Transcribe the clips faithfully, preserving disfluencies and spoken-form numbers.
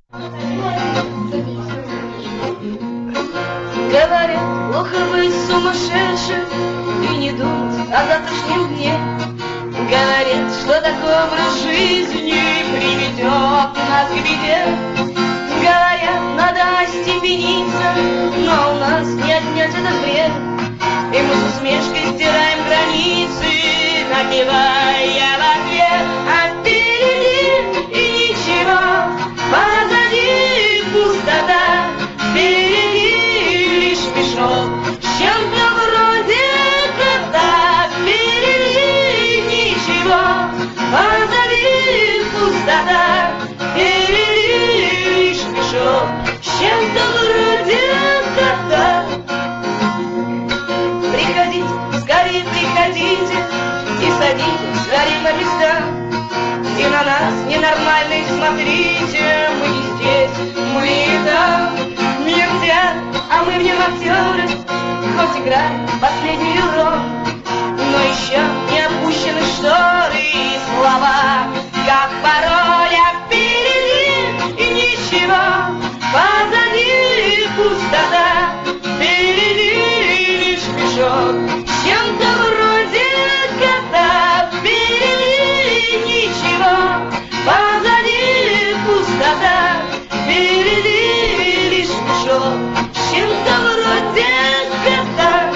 Говорят, плохо быть сумасшедшим и не думать о завтрашнем дне. Говорят, что такой образ жизни приведет нас к беде. Говорят, надо остепениться, но у нас не отнять этот бред. И мы с усмешкой стираем границы, напевая в ответ: а впереди и ничего, позади пустота, впереди лишь мешок с чем-то вроде кота. Впереди ничего, позади пустота, впереди лишь мешок с чем-то вроде кота. Приходите, скорее приходите и садитесь скорее на места. И на нас ненормальных смотрите, мы не здесь, мы и там. Мир театр, а мы в нем актеры, хоть играем последнюю роль, но еще не опущены шторы и слова, как пароль. А впереди и ничего, позади пустота, впереди лишь мешок с чем-то вроде кота. Впереди ничего, позади пустота, впереди лишь мешок с чем-то вроде кота.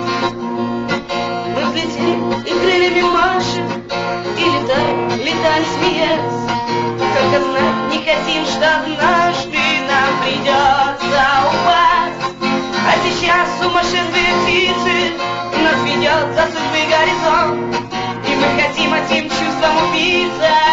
Мы взлетели и крыльями машем, и летаем, летаем смеясь. Только знать не хотим, что однажды нам придется упасть. А сейчас сумасшедшие птицы нас ведет за судьбы горизонт, и мы хотим этим чувством упиться.